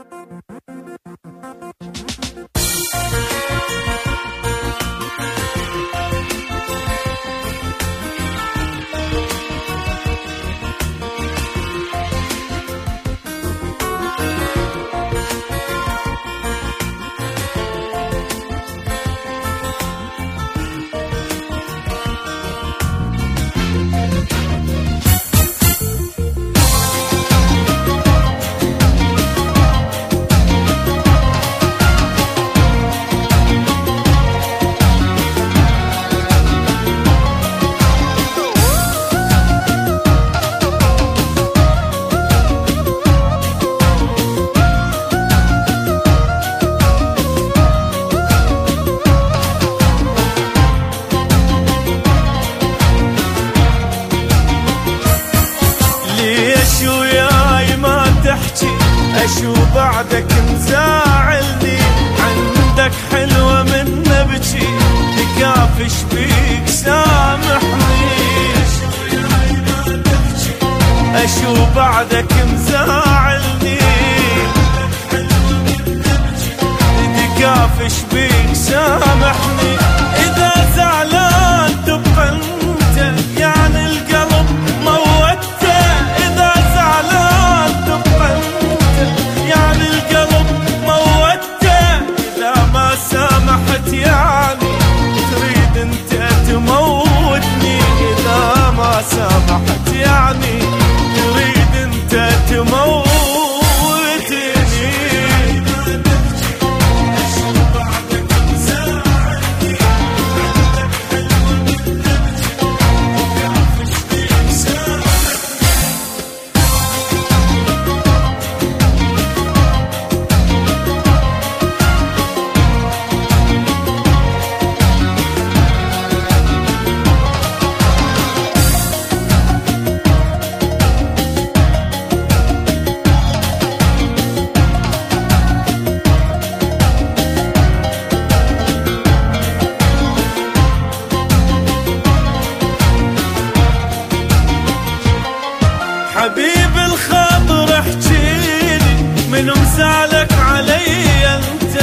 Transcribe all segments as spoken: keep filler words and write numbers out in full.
شو بعدك مزاعلني، عندك حلوة من نبكي، تكافش بيك سامحني. أشو بعدك مزاعلني، تكافش بيك سامحني. إذا زعلان تبقى انت، يعني القلب موته. إذا زعلان تبقى انت، يعني القلب موته. إذا ما سامحت يعني تريد انت تموتني. إذا ما سامحت يعني تريد انت تموتني. حبيب الخاطر احجيلي، من مسالك علي انت.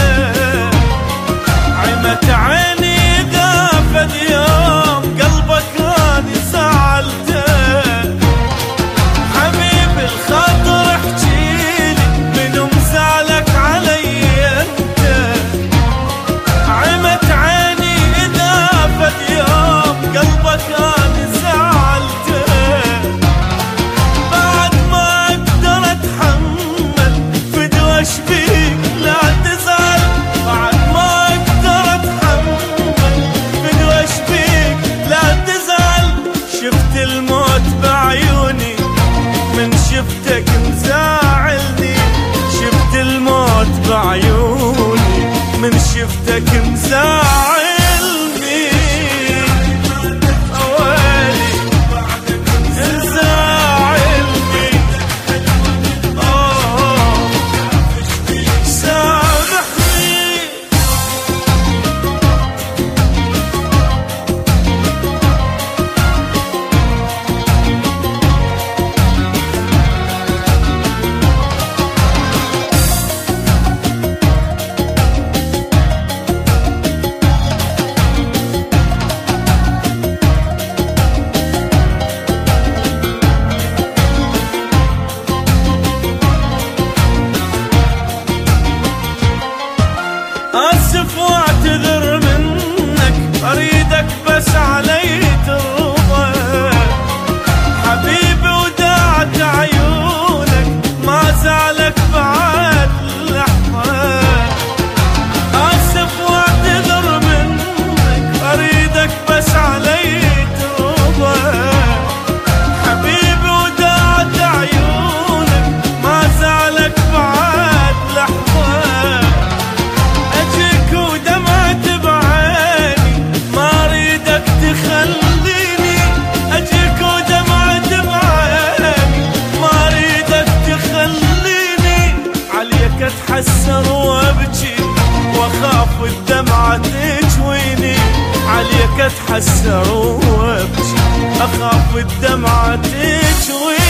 عمت عيني اذا فد يوم قلبك راني زعلته. حبيب الخاطر احجيلي، من مسالك علي انت. عمت عيني اذا فد يوم قلبك راني زعلته. بيك لا تزعل، بعد ما اقدر اتحمل. بدوش بيك لا تزعل. شفت الموت بعيوني، من شفتك مزاعلني. شفت الموت بعيوني، من شفتك مزاعلني. آسف واعتذر منك، أريدك بس علي ترضى. حبيبي وداعت عيونك، ما زالك بعد لحظة. آسف واعتذر منك، أريدك بس علي ترضى. حبيبي وداعت عيونك، ما زالك بعد لحظة. اتحسر وابكي واخاف الدمعة تجويني. عليك اتحسر وابكي اخاف الدمعة تجويني.